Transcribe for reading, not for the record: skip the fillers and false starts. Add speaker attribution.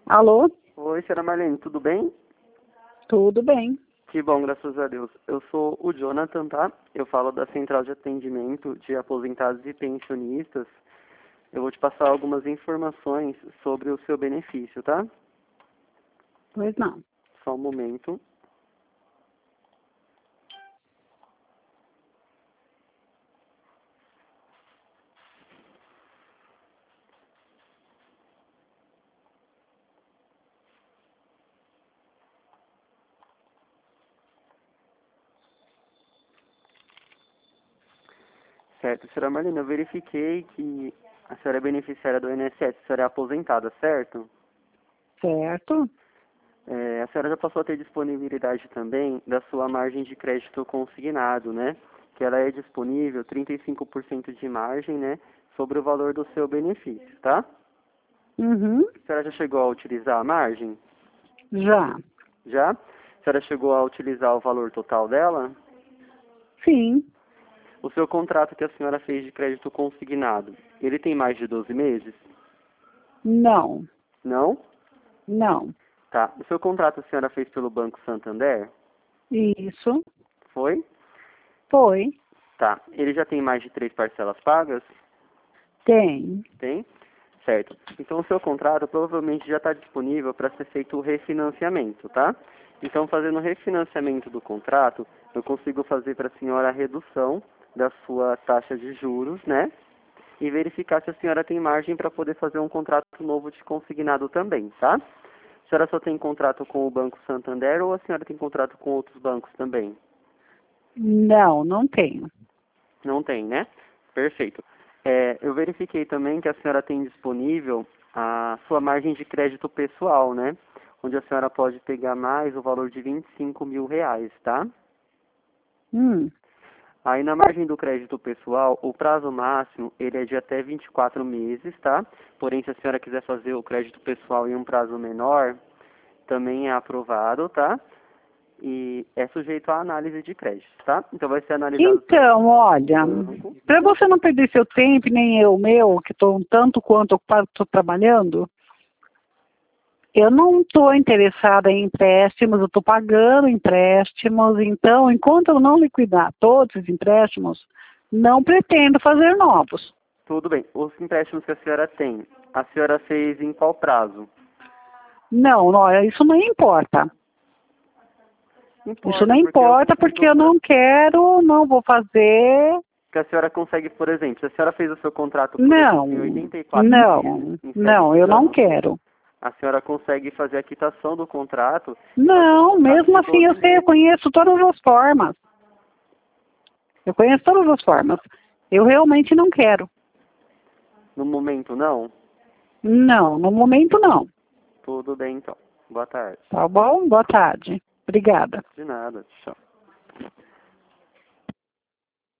Speaker 1: Alô?
Speaker 2: Oi, senhora Marlene, tudo bem?
Speaker 1: Tudo bem.
Speaker 2: Que bom, graças a Deus. Eu sou o Jonathan, tá? Eu falo da Central de Atendimento de Aposentados e Pensionistas. Eu vou te passar algumas informações sobre o seu benefício, tá?
Speaker 1: Pois não.
Speaker 2: Só um momento. Certo, senhora Marlene, eu verifiquei que a senhora é beneficiária do INSS, a senhora é aposentada, certo?
Speaker 1: Certo?
Speaker 2: A senhora já passou a ter disponibilidade também da sua margem de crédito consignado, né? Que ela é disponível 35% de margem, né? Sobre o valor do seu benefício, tá?
Speaker 1: Uhum.
Speaker 2: A senhora já chegou a utilizar a margem?
Speaker 1: Já.
Speaker 2: Já? A senhora chegou a utilizar o valor total dela?
Speaker 1: Sim.
Speaker 2: O seu contrato que a senhora fez de crédito consignado, ele tem mais de 12 meses?
Speaker 1: Não.
Speaker 2: Não?
Speaker 1: Não.
Speaker 2: Tá. O seu contrato a senhora fez pelo Banco Santander?
Speaker 1: Isso.
Speaker 2: Foi?
Speaker 1: Foi.
Speaker 2: Tá. Ele já tem mais de 3 parcelas pagas?
Speaker 1: Tem.
Speaker 2: Tem? Certo. Então o seu contrato provavelmente já está disponível para ser feito o refinanciamento, tá? Então fazendo o refinanciamento do contrato, eu consigo fazer para a senhora a redução da sua taxa de juros, né? E verificar se a senhora tem margem para poder fazer um contrato novo de consignado também, tá? A senhora só tem contrato com o Banco Santander ou a senhora tem contrato com outros bancos também?
Speaker 1: Não, não tenho.
Speaker 2: Não tem, né? Perfeito. Eu verifiquei também que a senhora tem disponível a sua margem de crédito pessoal, né? Onde a senhora pode pegar mais o valor de R$ 25.000, tá?
Speaker 1: Hum.
Speaker 2: Aí na margem do crédito pessoal, o prazo máximo, ele é de até 24 meses, tá? Porém, se a senhora quiser fazer o crédito pessoal em um prazo menor, também é aprovado, tá? E é sujeito à análise de crédito, tá? Então vai ser analisado
Speaker 1: Então, olha,
Speaker 2: pelo banco.
Speaker 1: para você não perder seu tempo, nem eu o meu, que estou um tanto quanto ocupado, estou trabalhando, eu não estou interessada em empréstimos, eu estou pagando empréstimos, então, enquanto eu não liquidar todos os empréstimos, não pretendo fazer novos.
Speaker 2: Tudo bem. Os empréstimos que a senhora tem, a senhora fez em qual prazo?
Speaker 1: Não, não, isso não importa. Isso não
Speaker 2: Porque eu
Speaker 1: importa porque eu não quero, não vou fazer.
Speaker 2: que a senhora consegue, por exemplo, se a senhora fez o seu contrato, por exemplo,
Speaker 1: Não,
Speaker 2: em 84 meses,
Speaker 1: não,
Speaker 2: em 7
Speaker 1: não, eu não
Speaker 2: anos,
Speaker 1: quero.
Speaker 2: a senhora consegue fazer a quitação do contrato e fazer um
Speaker 1: Não,
Speaker 2: contrato
Speaker 1: mesmo
Speaker 2: de
Speaker 1: assim,
Speaker 2: 12
Speaker 1: eu sei, eu
Speaker 2: meses.
Speaker 1: conheço todas as formas. Eu conheço todas as formas. Eu realmente não quero.
Speaker 2: No momento, não?
Speaker 1: Não, no momento não.
Speaker 2: Tudo bem, então. Boa tarde.
Speaker 1: Tá bom? Boa tarde. Obrigada.
Speaker 2: De nada. Tchau.